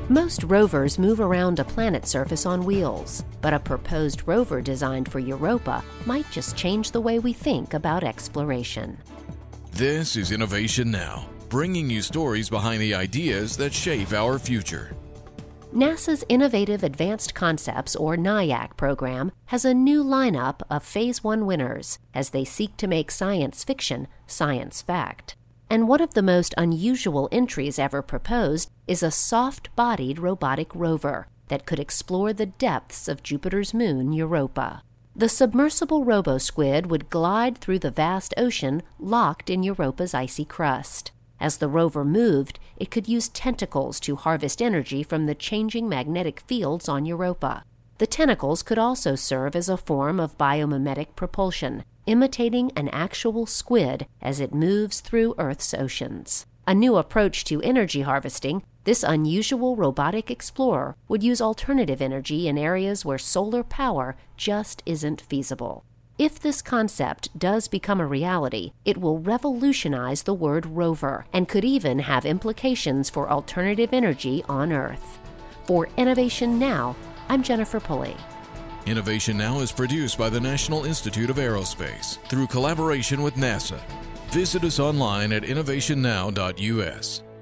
Most rovers move around a planet's surface on wheels, but a proposed rover designed for Europa might just change the way we think about exploration. This is Innovation Now, bringing you stories behind the ideas that shape our future. NASA's Innovative Advanced Concepts, or NIAC program, has a new lineup of Phase 1 winners as they seek to make science fiction science fact. And one of the most unusual entries ever proposed is a soft-bodied robotic rover that could explore the depths of Jupiter's moon, Europa. The submersible RoboSquid would glide through the vast ocean locked in Europa's icy crust. As the rover moved, it could use tentacles to harvest energy from the changing magnetic fields on Europa. The tentacles could also serve as a form of biomimetic propulsion, imitating an actual squid as it moves through Earth's oceans. A new approach to energy harvesting, this unusual robotic explorer would use alternative energy in areas where solar power just isn't feasible. If this concept does become a reality, it will revolutionize the word rover and could even have implications for alternative energy on Earth. For Innovation Now, I'm Jennifer Pulley. Innovation Now is produced by the National Institute of Aerospace through collaboration with NASA. Visit us online at innovationnow.us.